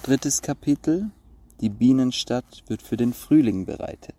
Drittes Kapitel: Die Bienenstadt wird für den Frühling bereitet.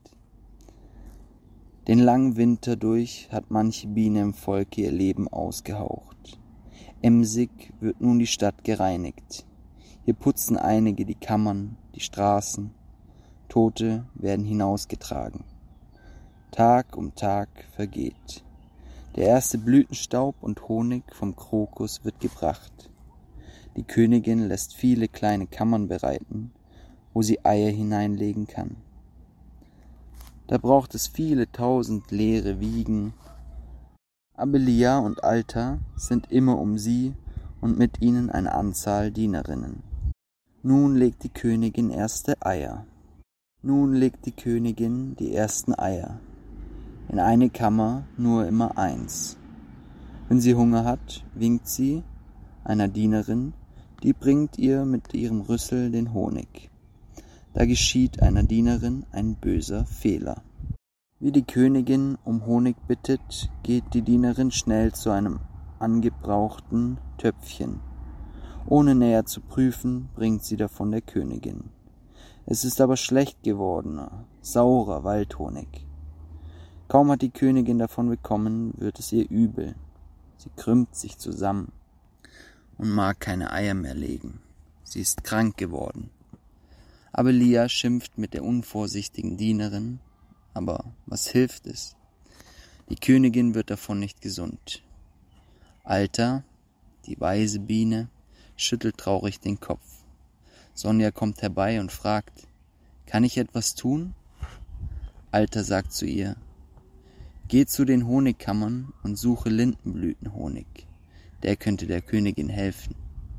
Den langen Winter durch hat manche Biene im Volke ihr Leben ausgehaucht. Emsig wird nun die Stadt gereinigt. Hier putzen einige die Kammern, die Straßen. Tote werden hinausgetragen. Tag um Tag vergeht. Der erste Blütenstaub und Honig vom Krokus wird gebracht. Die Königin lässt viele kleine Kammern bereiten, wo sie Eier hineinlegen kann. Da braucht es viele tausend leere Wiegen. Abelia und Alta sind immer um sie und mit ihnen eine Anzahl Dienerinnen. Nun legt die Königin erste Eier. Nun legt die Königin die ersten Eier. In eine Kammer nur immer eins. Wenn sie Hunger hat, winkt sie einer Dienerin, die bringt ihr mit ihrem Rüssel den Honig. Da geschieht einer Dienerin ein böser Fehler. Wie die Königin um Honig bittet, geht die Dienerin schnell zu einem angebrauchten Töpfchen. Ohne näher zu prüfen, bringt sie davon der Königin. Es ist aber schlecht gewordener, saurer Waldhonig. Kaum hat die Königin davon bekommen, wird es ihr übel. Sie krümmt sich zusammen und mag keine Eier mehr legen. Sie ist krank geworden. Abelia schimpft mit der unvorsichtigen Dienerin, aber was hilft es? Die Königin wird davon nicht gesund. Alta, die weise Biene, schüttelt traurig den Kopf. Sonja kommt herbei und fragt, kann ich etwas tun? Alta sagt zu ihr, geh zu den Honigkammern und suche Lindenblütenhonig. Der könnte der Königin helfen.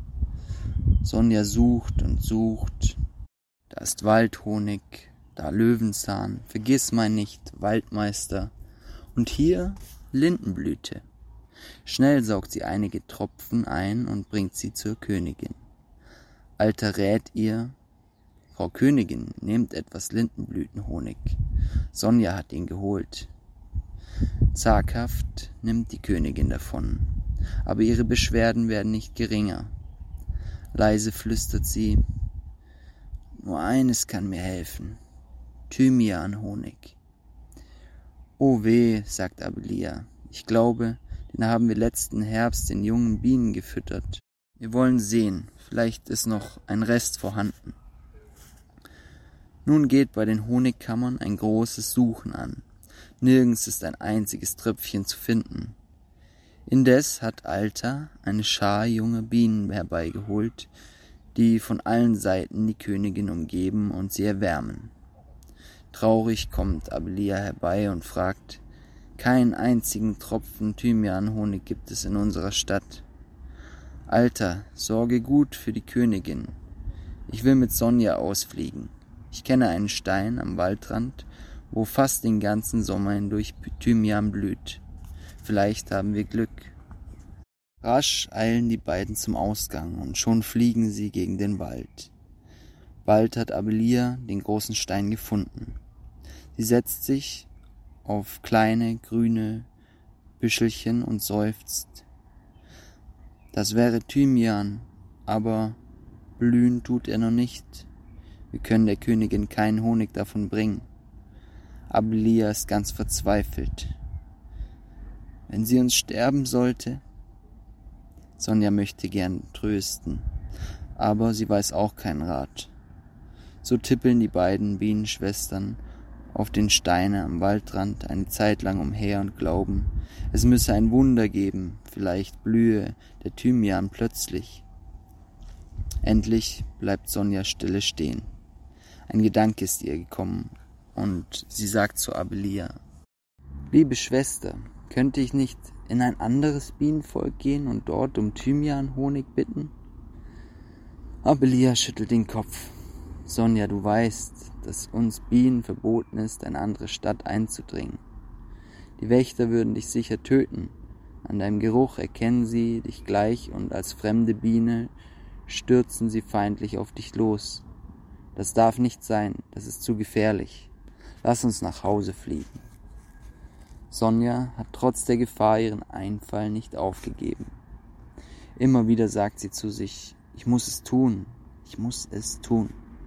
Sonja sucht und sucht. Da ist Waldhonig, da Löwenzahn, Vergissmeinnicht, Waldmeister und hier Lindenblüte. Schnell saugt sie einige Tropfen ein und bringt sie zur Königin. Alta rät ihr, Frau Königin, nehmt etwas Lindenblütenhonig. Sonja hat ihn geholt. Zaghaft nimmt die Königin davon, aber ihre Beschwerden werden nicht geringer. Leise flüstert sie, nur eines kann mir helfen, Thymianhonig. Oh weh, sagt Abelia, ich glaube, den haben wir letzten Herbst den jungen Bienen gefüttert. Wir wollen sehen, vielleicht ist noch ein Rest vorhanden. Nun geht bei den Honigkammern ein großes Suchen an. Nirgends ist ein einziges Tröpfchen zu finden. Indes hat Alta eine Schar junger Bienen herbeigeholt, die von allen Seiten die Königin umgeben und sie erwärmen. Traurig kommt Abelia herbei und fragt, keinen einzigen Tropfen Thymianhonig gibt es in unserer Stadt. Alta, sorge gut für die Königin. Ich will mit Sonja ausfliegen. Ich kenne einen Stein am Waldrand, wo fast den ganzen Sommer hindurch Thymian blüht. Vielleicht haben wir Glück. Rasch eilen die beiden zum Ausgang und schon fliegen sie gegen den Wald. Bald hat Abelia den großen Stein gefunden. Sie setzt sich auf kleine grüne Büschelchen und seufzt. Das wäre Thymian, aber blühen tut er noch nicht. Wir können der Königin keinen Honig davon bringen. Abelia ist ganz verzweifelt. Wenn sie uns sterben sollte? Sonja möchte gern trösten, aber sie weiß auch keinen Rat. So tippeln die beiden Bienenschwestern auf den Steinen am Waldrand eine Zeit lang umher und glauben, es müsse ein Wunder geben, vielleicht blühe der Thymian plötzlich. Endlich bleibt Sonja stille stehen. Ein Gedanke ist ihr gekommen und sie sagt zu Abelia, liebe Schwester, könnte ich nicht in ein anderes Bienenvolk gehen und dort um Thymianhonig bitten? Abelia schüttelt den Kopf. Sonja, du weißt, dass uns Bienen verboten ist, eine andere Stadt einzudringen. Die Wächter würden dich sicher töten. An deinem Geruch erkennen sie dich gleich und als fremde Biene stürzen sie feindlich auf dich los. Das darf nicht sein, das ist zu gefährlich. Lass uns nach Hause fliegen. Sonja hat trotz der Gefahr ihren Einfall nicht aufgegeben. Immer wieder sagt sie zu sich, ich muss es tun, Ich muss es tun.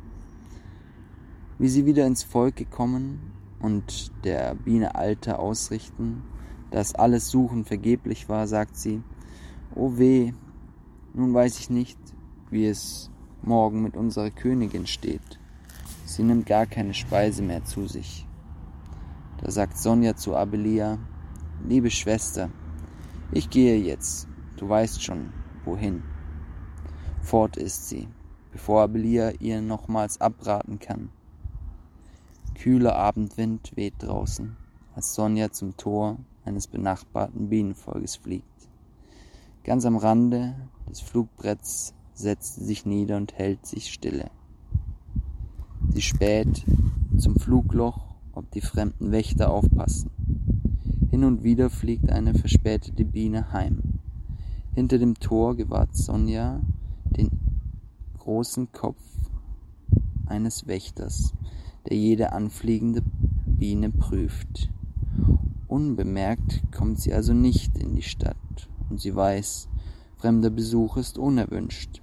Wie sie wieder ins Volk gekommen und der Biene Alter ausrichten, dass alles Suchen vergeblich war, sagt sie: »O weh, nun weiß ich nicht, wie es morgen mit unserer Königin steht. Sie nimmt gar keine Speise mehr zu sich.« Da sagt Sonja zu Abelia: »Liebe Schwester, ich gehe jetzt, du weißt schon, wohin.« Fort ist sie, bevor Abelia ihr nochmals abraten kann. Kühler Abendwind weht draußen, als Sonja zum Tor eines benachbarten Bienenvolkes fliegt. Ganz am Rande des Flugbretts setzt sie sich nieder und hält sich stille. Sie späht zum Flugloch, ob die fremden Wächter aufpassen. Hin und wieder fliegt eine verspätete Biene heim. Hinter dem Tor gewahrt Sonja den großen Kopf eines Wächters, der jede anfliegende Biene prüft. Unbemerkt kommt sie also nicht in die Stadt, und sie weiß, fremder Besuch ist unerwünscht.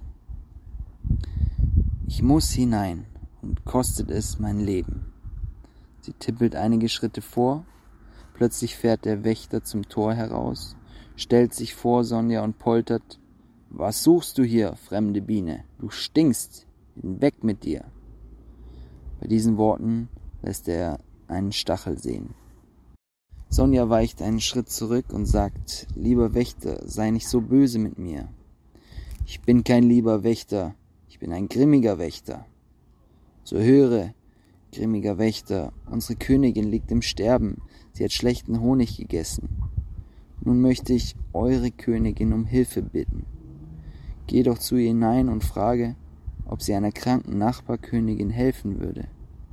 Ich muss hinein, und kostet es mein Leben. Sie tippelt einige Schritte vor, plötzlich fährt der Wächter zum Tor heraus, stellt sich vor Sonja und poltert: »Was suchst du hier, fremde Biene? Du stinkst, hinweg mit dir!« Bei diesen Worten lässt er einen Stachel sehen. Sonja weicht einen Schritt zurück und sagt: »Lieber Wächter, sei nicht so böse mit mir.« »Ich bin kein lieber Wächter, ich bin ein grimmiger Wächter.« »So höre, grimmiger Wächter, unsere Königin liegt im Sterben, sie hat schlechten Honig gegessen. Nun möchte ich eure Königin um Hilfe bitten. Geh doch zu ihr hinein und frage, ob sie einer kranken Nachbarkönigin helfen würde.«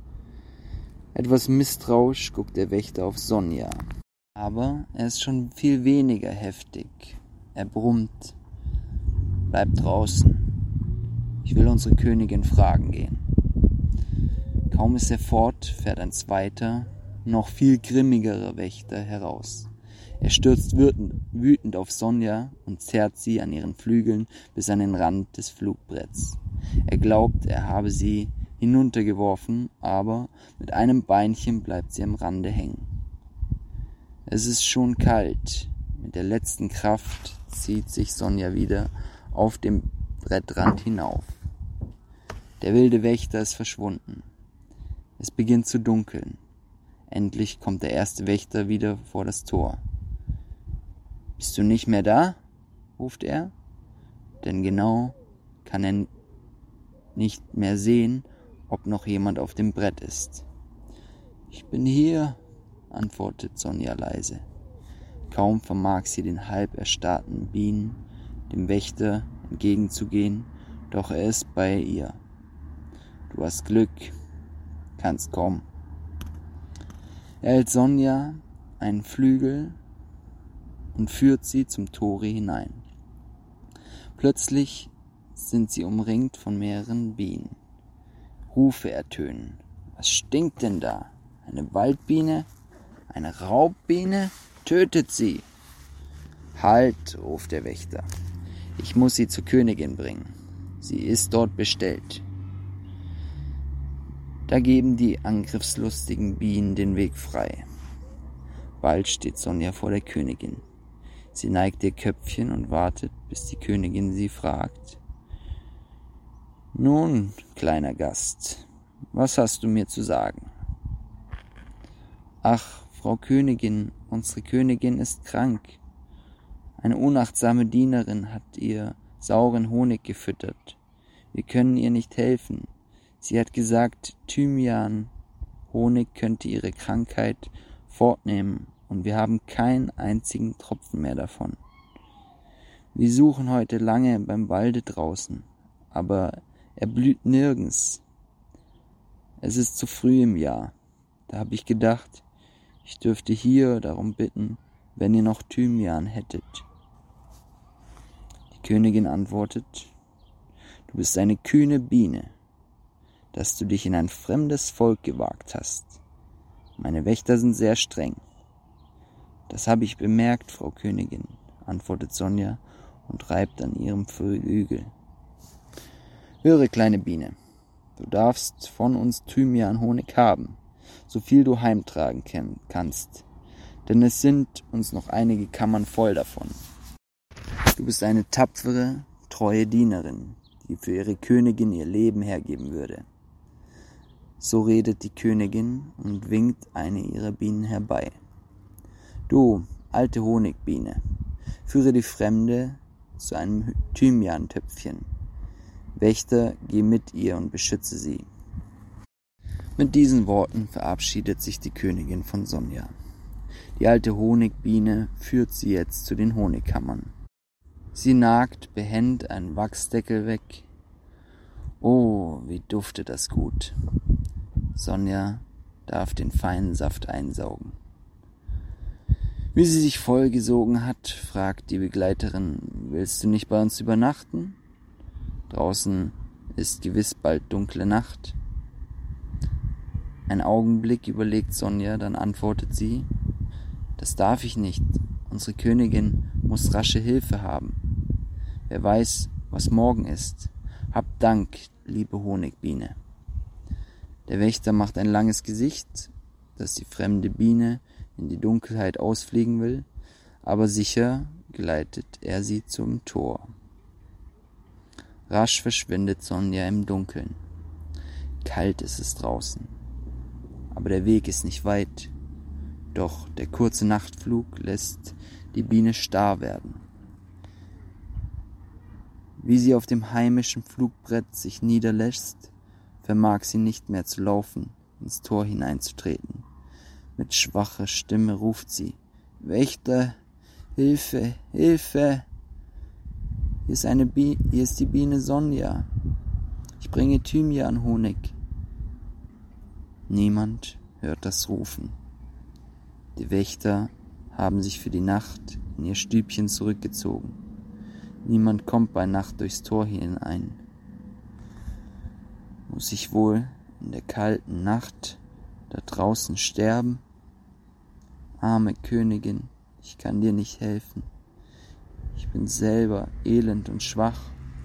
Etwas misstrauisch guckt der Wächter auf Sonja. Aber er ist schon viel weniger heftig. Er brummt: »Bleib draußen. Ich will unsere Königin fragen gehen.« Kaum ist er fort, fährt ein zweiter, noch viel grimmigerer Wächter heraus. Er stürzt wütend auf Sonja und zerrt sie an ihren Flügeln bis an den Rand des Flugbretts. Er glaubt, er habe sie hinuntergeworfen, aber mit einem Beinchen bleibt sie am Rande hängen. Es ist schon kalt. Mit der letzten Kraft zieht sich Sonja wieder auf dem Brettrand hinauf. Der wilde Wächter ist verschwunden. Es beginnt zu dunkeln. Endlich kommt der erste Wächter wieder vor das Tor. »Bist du nicht mehr da?« ruft er, denn genau kann er nicht mehr sehen, ob noch jemand auf dem Brett ist. »Ich bin hier«, antwortet Sonja leise. Kaum vermag sie den halb erstarrten Bienen dem Wächter entgegenzugehen, doch er ist bei ihr. »Du hast Glück, kannst kommen.« Er hält Sonja einen Flügel und führt sie zum Tore hinein. Plötzlich sind sie umringt von mehreren Bienen. Rufe ertönen. »Was stinkt denn da? Eine Waldbiene? Eine Raubbiene? Tötet sie!« »Halt«, ruft der Wächter. »Ich muss sie zur Königin bringen. Sie ist dort bestellt.« Da geben die angriffslustigen Bienen den Weg frei. Bald steht Sonja vor der Königin. Sie neigt ihr Köpfchen und wartet, bis die Königin sie fragt: »Nun, kleiner Gast, was hast du mir zu sagen?« »Ach, Frau Königin, unsere Königin ist krank. Eine unachtsame Dienerin hat ihr sauren Honig gefüttert. Wir können ihr nicht helfen. Sie hat gesagt, Thymian, Honig könnte ihre Krankheit fortnehmen, und wir haben keinen einzigen Tropfen mehr davon. Wir suchen heute lange beim Walde draußen, aber er blüht nirgends. Es ist zu früh im Jahr. Da habe ich gedacht, ich dürfte hier darum bitten, wenn ihr noch Thymian hättet.« Die Königin antwortet: »Du bist eine kühne Biene, dass du dich in ein fremdes Volk gewagt hast. Meine Wächter sind sehr streng.« »Das habe ich bemerkt, Frau Königin«, antwortet Sonja und reibt an ihrem Flügel. Höre, kleine Biene, du darfst von uns Thymian-Honig haben, so viel du heimtragen kannst, denn es sind uns noch einige Kammern voll davon. Du bist eine tapfere, treue Dienerin, die für ihre Königin ihr Leben hergeben würde. So redet die Königin und winkt eine ihrer Bienen herbei. Du, alte Honigbiene, führe die Fremde zu einem Thymiantöpfchen. Wächter, geh mit ihr und beschütze sie. Mit diesen Worten verabschiedet sich die Königin von Sonja. Die alte Honigbiene führt sie jetzt zu den Honigkammern. Sie nagt behend einen Wachsdeckel weg. Oh, wie duftet das gut. Sonja darf den feinen Saft einsaugen. Wie sie sich vollgesogen hat, fragt die Begleiterin, willst du nicht bei uns übernachten? Draußen ist gewiss bald dunkle Nacht. Ein Augenblick überlegt Sonja, dann antwortet sie, das darf ich nicht, unsere Königin muss rasche Hilfe haben. Wer weiß, was morgen ist. Habt Dank, liebe Honigbiene. Der Wächter macht ein langes Gesicht, dass die fremde Biene in die Dunkelheit ausfliegen will, aber sicher geleitet er sie zum Tor. Rasch verschwindet Sonja im Dunkeln. Kalt ist es draußen, aber der Weg ist nicht weit. Doch der kurze Nachtflug lässt die Biene starr werden. Wie sie auf dem heimischen Flugbrett sich niederlässt, vermag sie nicht mehr zu laufen, ins Tor hineinzutreten. Mit schwacher Stimme ruft sie, Wächter, Hilfe, Hilfe! Hier ist die Biene Sonja. Ich bringe Thymian-Honig. Niemand hört das Rufen. Die Wächter haben sich für die Nacht in ihr Stübchen zurückgezogen. Niemand kommt bei Nacht durchs Tor hinein. Muss ich wohl in der kalten Nacht da draußen sterben? Arme Königin, ich kann dir nicht helfen. Ich bin selber elend und schwach.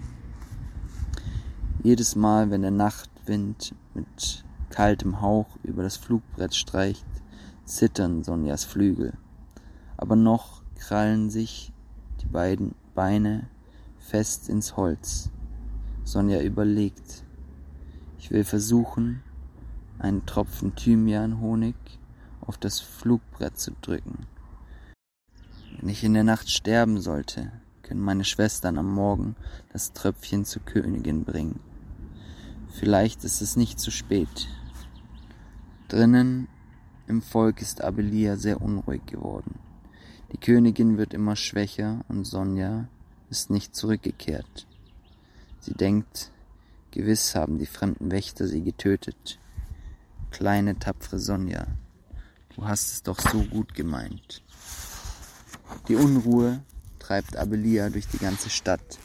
Jedes Mal, wenn der Nachtwind mit kaltem Hauch über das Flugbrett streicht, zittern Sonjas Flügel. Aber noch krallen sich die beiden Beine fest ins Holz. Sonja überlegt, ich will versuchen, einen Tropfen Thymian-Honig auf das Flugbrett zu drücken. Wenn ich in der Nacht sterben sollte, können meine Schwestern am Morgen das Tröpfchen zur Königin bringen. Vielleicht ist es nicht zu spät. Drinnen im Volk ist Abelia sehr unruhig geworden. Die Königin wird immer schwächer und Sonja ist nicht zurückgekehrt. Sie denkt, gewiss haben die fremden Wächter sie getötet. Kleine, tapfere Sonja, du hast es doch so gut gemeint. Die Unruhe treibt Abelia durch die ganze Stadt.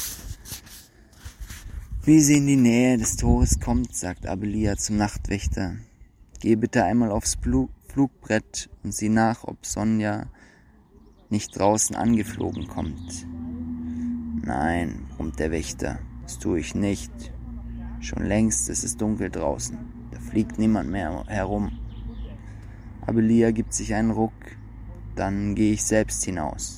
Wie sie in die Nähe des Tores kommt, sagt Abelia zum Nachtwächter, geh bitte einmal aufs Flugbrett und sieh nach, ob Sonja nicht draußen angeflogen kommt. Nein, brummt der Wächter, das tue ich nicht. Schon längst ist es dunkel draußen, da fliegt niemand mehr herum. Abelia gibt sich einen Ruck, dann gehe ich selbst hinaus.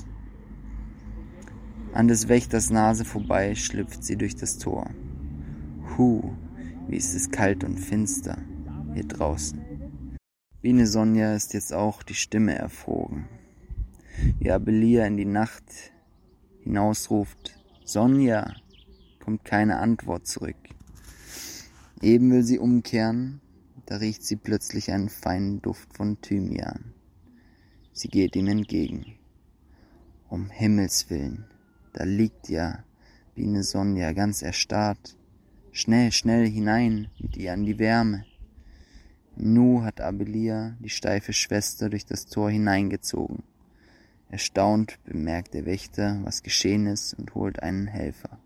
An des Wächters Nase vorbei schlüpft sie durch das Tor. Wie ist es kalt und finster hier draußen. Biene Sonja ist jetzt auch die Stimme erfroren. Wie Abelia in die Nacht hinausruft, Sonja, kommt keine Antwort zurück. Eben will sie umkehren, da riecht sie plötzlich einen feinen Duft von Thymian. Sie geht ihm entgegen. Um Himmels Willen, da liegt ja Biene Sonja ganz erstarrt. Schnell, schnell hinein mit ihr an die Wärme. Im Nu hat Abelia die steife Schwester durch das Tor hineingezogen. Erstaunt bemerkt der Wächter, was geschehen ist, und holt einen Helfer.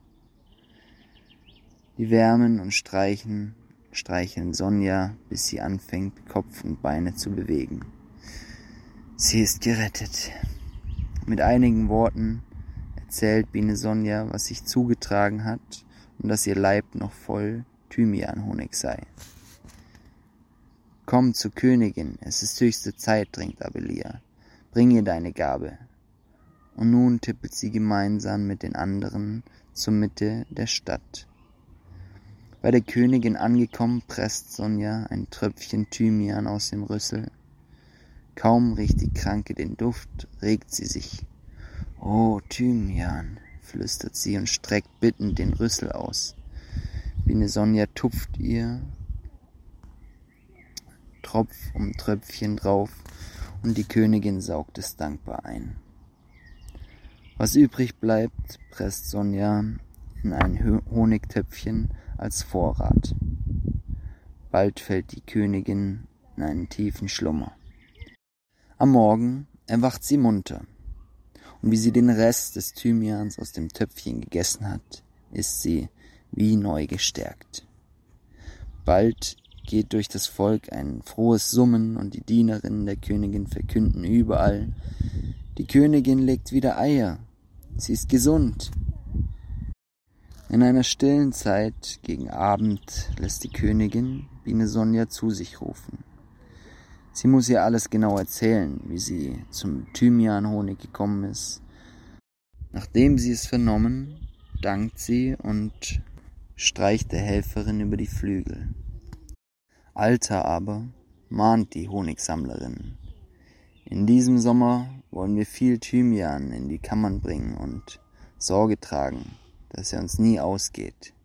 Die wärmen und streicheln Sonja, bis sie anfängt, Kopf und Beine zu bewegen. Sie ist gerettet. Mit einigen Worten erzählt Biene Sonja, was sich zugetragen hat und dass ihr Leib noch voll Thymianhonig sei. »Komm zur Königin, es ist höchste Zeit«, drängt Abelia. »Bring ihr deine Gabe.« Und nun tippelt sie gemeinsam mit den anderen zur Mitte der Stadt. Bei der Königin angekommen, presst Sonja ein Tröpfchen Thymian aus dem Rüssel. Kaum riecht die Kranke den Duft, regt sie sich. »Oh, Thymian«, flüstert sie und streckt bittend den Rüssel aus. Biene Sonja tupft ihr Tropf um Tröpfchen drauf und die Königin saugt es dankbar ein. Was übrig bleibt, presst Sonja in ein Honigtöpfchen als Vorrat. Bald fällt die Königin in einen tiefen Schlummer. Am Morgen erwacht sie munter, und wie sie den Rest des Thymians aus dem Töpfchen gegessen hat, ist sie wie neu gestärkt. Bald geht durch das Volk ein frohes Summen und die Dienerinnen der Königin verkünden überall: Die Königin legt wieder Eier, sie ist gesund. In einer stillen Zeit gegen Abend lässt die Königin Biene Sonja zu sich rufen. Sie muss ihr alles genau erzählen, wie sie zum Thymianhonig gekommen ist. Nachdem sie es vernommen, dankt sie und streicht der Helferin über die Flügel. Alter aber mahnt die Honigsammlerin: In diesem Sommer wollen wir viel Thymian in die Kammern bringen und Sorge tragen, dass er uns nie ausgeht.